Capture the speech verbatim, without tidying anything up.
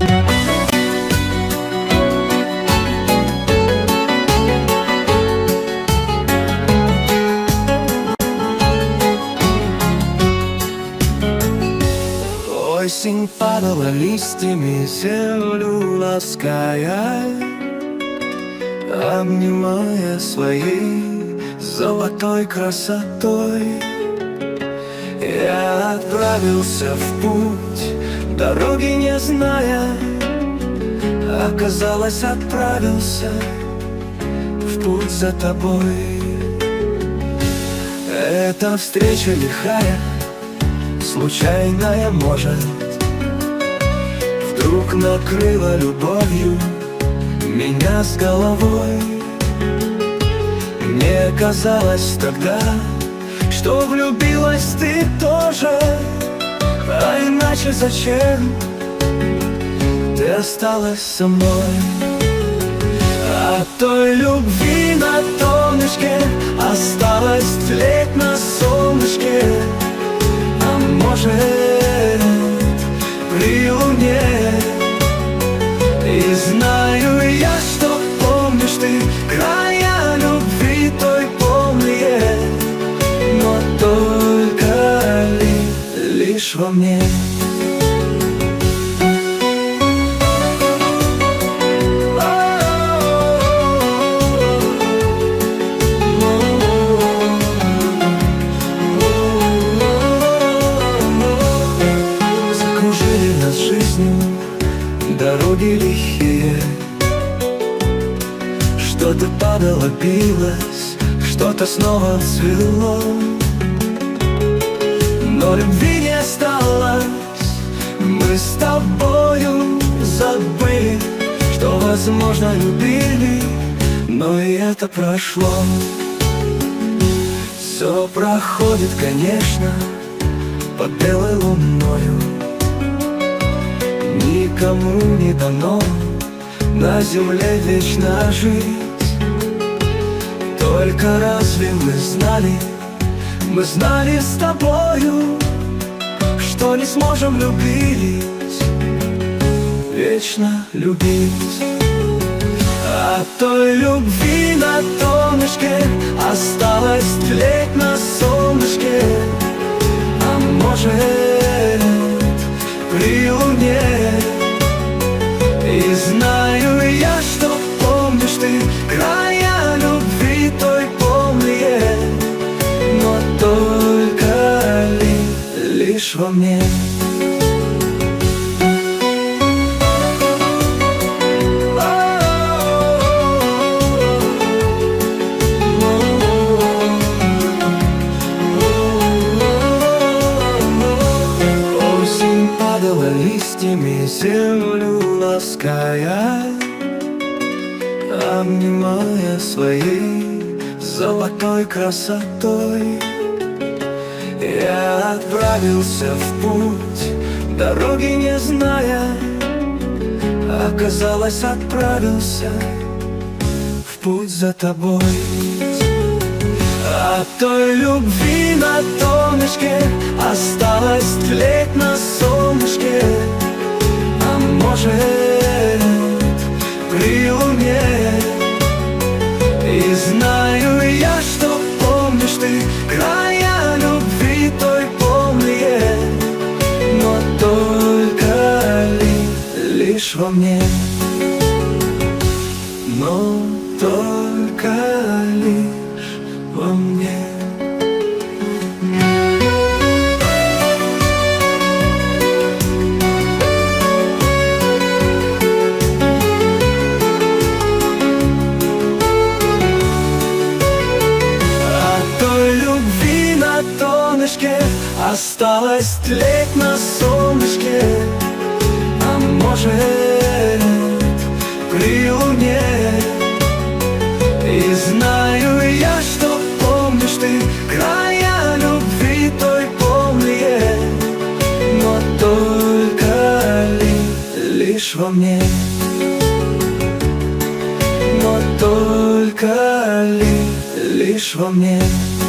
Осень падала листьями, землю лаская, обнимая своей золотой красотой. Я отправился в путь, дороги не зная, оказалось, отправился в путь за тобой. Эта встреча лихая, случайная, может, вдруг накрыла любовью меня с головой. Мне казалось тогда, что влюбилась ты тоже, а иначе зачем ты осталась со мной? От той любви на донышке осталось тлеть на солнышке, а может, при луне. И знаю я, что помнишь ты края любви той полные, но только ли, лишь во мне. Закружили нас жизнью дороги лихие, что-то падало, билось, что-то снова цвело, но любви не осталось. Мы с тобою забыли, что, возможно, любили, но и это прошло. Все проходит, конечно, под белой луною. Никому не дано на земле вечно жить. Только разве мы знали, мы знали с тобою, что не сможем любить, вечно любить. От той любви на донышке осталось тлеть на солнышке, а может, при луне. И знаю я, что помнишь ты края любви той полные, но только ли, лишь во мне. Осень падала листьями, землю лаская, обнимая своей золотой красотой. Я отправился в путь, дороги не зная, оказалось, отправился в путь за тобой. От той любви на донышке осталось тлеть на солнышке, а может, при луне. И знаю я, что помнишь ты края любви той полные, но только ли, лишь во мне. Но только лишь во мне. Осталось тлеть на солнышке, а может, при луне. И знаю я, что помнишь ты края любви той полные, но только ли, лишь во мне. Но только ли, лишь во мне.